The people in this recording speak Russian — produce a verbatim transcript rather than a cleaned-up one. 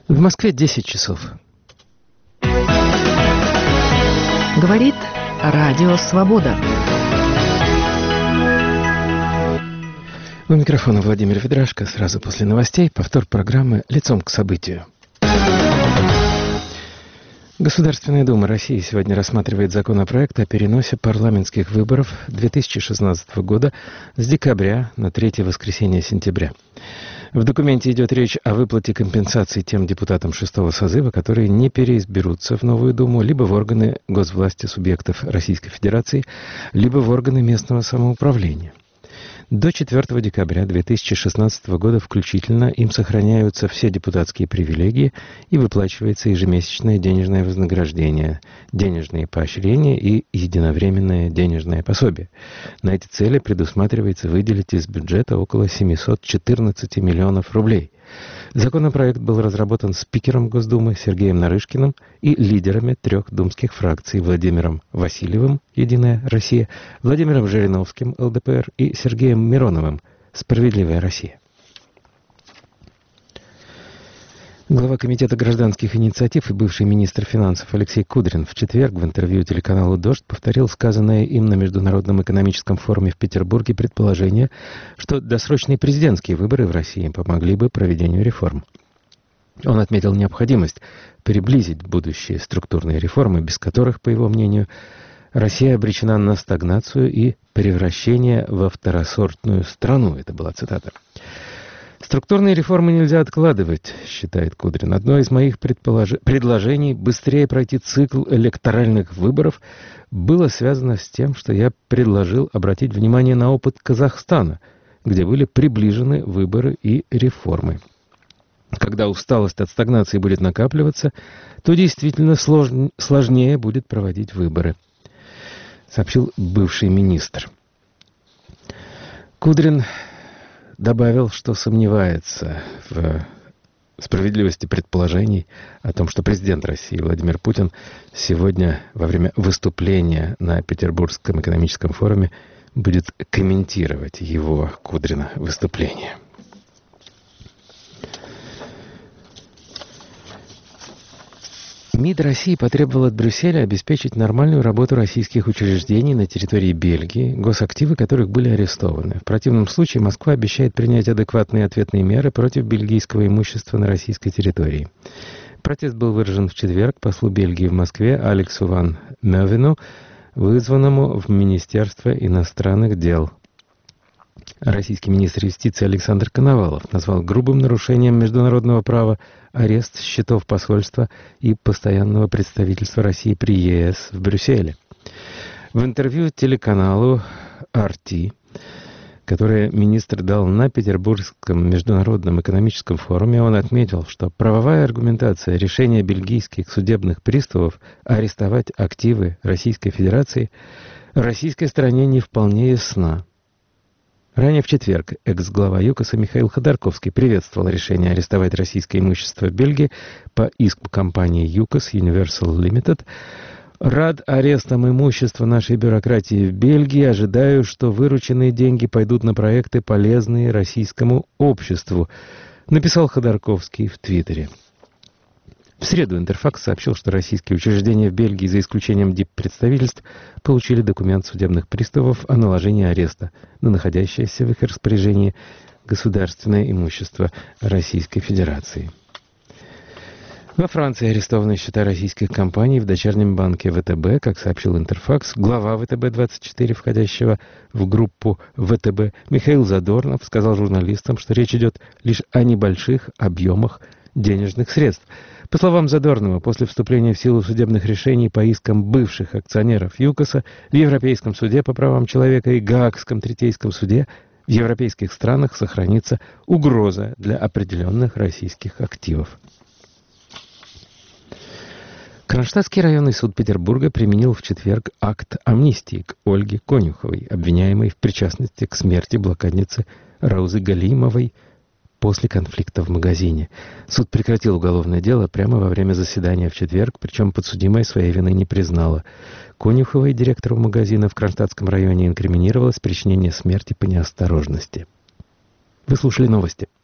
В Москве десять часов. Говорит Радио Свобода. У микрофона Владимир Ведрашко. Сразу после новостей повтор программы «Лицом к событию». Государственная Дума России сегодня рассматривает законопроект о переносе парламентских выборов две тысячи шестнадцатого года с декабря на третье воскресенье сентября. В документе идет речь о выплате компенсаций тем депутатам шестого созыва, которые не переизберутся в новую Думу либо в органы госвласти субъектов Российской Федерации, либо в органы местного самоуправления. До четвёртого декабря две тысячи шестнадцатого года включительно им сохраняются все депутатские привилегии и выплачивается ежемесячное денежное вознаграждение, денежные поощрения и единовременное денежное пособие. На эти цели предусматривается выделить из бюджета около семьсот четырнадцать миллионов рублей. Законопроект был разработан спикером Госдумы Сергеем Нарышкиным и лидерами трех думских фракций Владимиром Васильевым, «Единая Россия», Владимиром Жириновским, эл дэ пэ эр, и Сергеем Мироновым, «Справедливая Россия». Глава Комитета гражданских инициатив и бывший министр финансов Алексей Кудрин в четверг в интервью телеканалу «Дождь» повторил сказанное им на Международном экономическом форуме в Петербурге предположение, что досрочные президентские выборы в России помогли бы проведению реформ. Он отметил необходимость приблизить будущие структурные реформы, без которых, по его мнению, Россия обречена на стагнацию и превращение во второсортную страну. Это была цитата. «Структурные реформы нельзя откладывать», — считает Кудрин. «Одно из моих предполож... предложений быстрее пройти цикл электоральных выборов было связано с тем, что я предложил обратить внимание на опыт Казахстана, где были приближены выборы и реформы. Когда усталость от стагнации будет накапливаться, то действительно слож... сложнее будет проводить выборы», — сообщил бывший министр. Кудрин добавил, что сомневается в справедливости предположений о том, что президент России Владимир Путин сегодня во время выступления на Петербургском экономическом форуме будет комментировать его, Кудрина, выступление. МИД России потребовал от Брюсселя обеспечить нормальную работу российских учреждений на территории Бельгии, госактивы которых были арестованы. В противном случае Москва обещает принять адекватные ответные меры против бельгийского имущества на российской территории. Протест был выражен в четверг послу Бельгии в Москве Алексу ван Мёвену, вызванному в Министерство иностранных дел. Российский министр юстиции Александр Коновалов назвал грубым нарушением международного права арест счетов посольства и постоянного представительства России при е эс в Брюсселе. В интервью телеканалу эр тэ, которое министр дал на Петербургском международном экономическом форуме, он отметил, что правовая аргументация решения бельгийских судебных приставов арестовать активы Российской Федерации российской стороне не вполне ясна. Ранее в четверг экс-глава ЮКОСа Михаил Ходорковский приветствовал решение арестовать российское имущество в Бельгии по иску компании ЮКОС Universal Limited. «Рад арестам имущества нашей бюрократии в Бельгии. Ожидаю, что вырученные деньги пойдут на проекты, полезные российскому обществу», написал Ходорковский в Твиттере. В среду Интерфакс сообщил, что российские учреждения в Бельгии, за исключением диппредставительств, получили документ судебных приставов о наложении ареста на находящееся в их распоряжении государственное имущество Российской Федерации. Во Франции арестованы счета российских компаний в дочернем банке вэ тэ бэ, как сообщил Интерфакс. Глава вэ тэ бэ двадцать четыре, входящего в группу вэ тэ бэ, Михаил Задорнов сказал журналистам, что речь идет лишь о небольших объемах денежных средств. По словам Задорнова, после вступления в силу судебных решений по искам бывших акционеров ЮКОСа в Европейском суде по правам человека и Гаагском третейском суде в европейских странах сохранится угроза для определенных российских активов. Кронштадтский районный суд Петербурга применил в четверг акт амнистии к Ольге Конюховой, обвиняемой в причастности к смерти блокадницы Раузы Галимовой после конфликта в магазине. Суд прекратил уголовное дело прямо во время заседания в четверг, причем подсудимая своей вины не признала. Конюховой, директору магазина в Кронштадтском районе, инкриминировалось причинение смерти по неосторожности. Вы слушали новости.